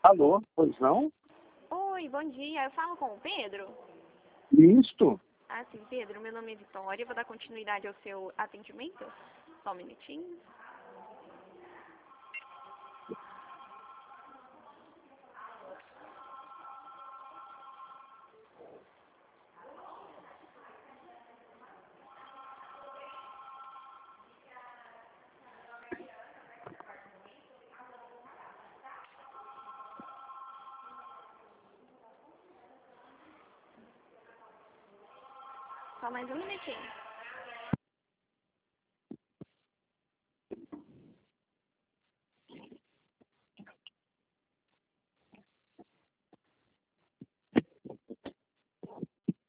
Alô, pois não? Oi, bom dia. Eu falo com o Pedro? Isto. Ah, sim, Pedro. Meu nome é Vitória. Vou dar continuidade ao seu atendimento. Só um minutinho. Só mais um minutinho.